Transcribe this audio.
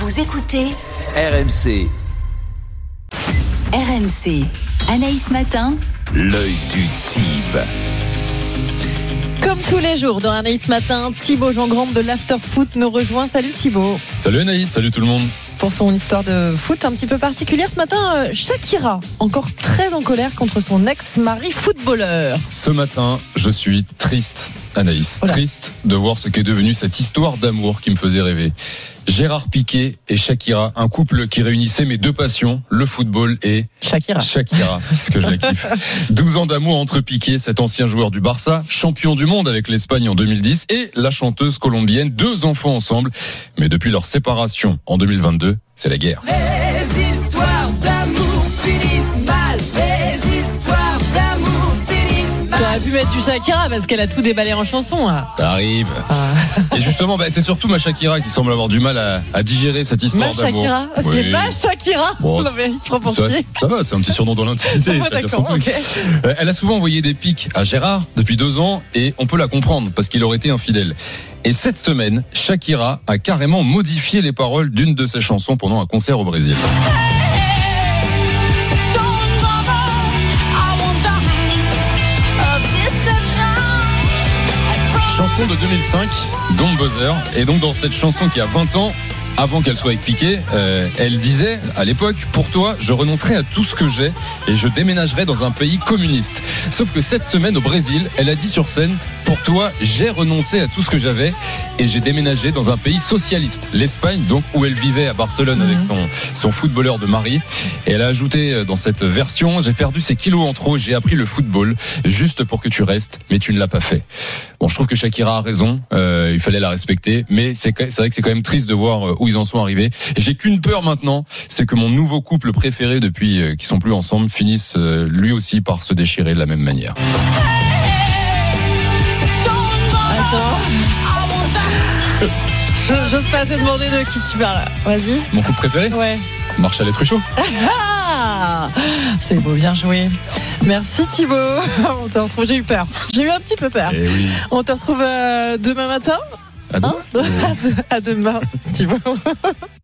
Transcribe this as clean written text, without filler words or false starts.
Vous écoutez RMC. RMC. Anaïs Matin. L'œil du Tib. Comme tous les jours dans Anaïs Matin, Thibaut Jean-Grande de l'Afterfoot nous rejoint. Salut Thibaut. Salut Anaïs, salut tout le monde. Pour son histoire de foot un petit peu particulière ce matin, Shakira, encore très en colère contre son ex-mari footballeur. Ce matin, je suis triste, Anaïs. Voilà. Triste de voir ce qu'est devenu cette histoire d'amour qui me faisait rêver. Gérard Piqué et Shakira, un couple qui réunissait mes deux passions, le football et Shakira, parce que je la kiffe. 12 ans d'amour entre Piqué, cet ancien joueur du Barça, champion du monde avec l'Espagne en 2010, et la chanteuse colombienne, 2 enfants ensemble. Mais depuis leur séparation en 2022, c'est la guerre. Les histoires d'amour finissent mal. Les histoires d'amour finissent mal. t'aurais pu mettre du Shakira parce qu'elle a tout déballé en chanson. Hein. Ça arrive. Et justement, c'est surtout ma Shakira qui semble avoir du mal à digérer cette histoire Ma d'amour. Shakira, c'est Oui. ma Shakira. Bon, Non mais il se prend pour Ça, qui? ça va, c'est un petit surnom dans l'intimité. Ah, chacun son d'accord, truc. ok. Elle a souvent envoyé des pics à Gérard depuis 2 ans et on peut la comprendre parce qu'il aurait été infidèle. Et cette semaine, Shakira a carrément modifié les paroles d'une de ses chansons pendant un concert au Brésil. Chanson de 2005, Don't Bother. Et donc dans cette chanson qui a 20 ans, avant qu'elle soit avec Piqué, elle disait à l'époque, pour toi, je renoncerai à tout ce que j'ai et je déménagerai dans un pays communiste. Sauf que cette semaine au Brésil, elle a dit sur scène, pour toi, j'ai renoncé à tout ce que j'avais et j'ai déménagé dans un pays socialiste, l'Espagne, donc où elle vivait à Barcelone avec son footballeur de mari. Et elle a ajouté dans cette version, j'ai perdu ces kilos en trop et j'ai appris le football juste pour que tu restes, mais tu ne l'as pas fait. Bon, je trouve que Shakira a raison, il fallait la respecter, mais c'est vrai que c'est quand même triste de voir où ils en sont arrivés. Et j'ai qu'une peur maintenant, c'est que mon nouveau couple préféré depuis qu'ils sont plus ensemble finisse lui aussi par se déchirer de la même manière. Attends. J'ose pas te demander de qui tu parles. Vas-y. Mon couple préféré ? Ouais. Marshall et Truchot. Ah, c'est beau, bien joué. Merci Thibaut. On te retrouve. J'ai eu peur. J'ai eu un petit peu peur. Eh oui. On te retrouve demain matin. À demain. À demain, Thibaut.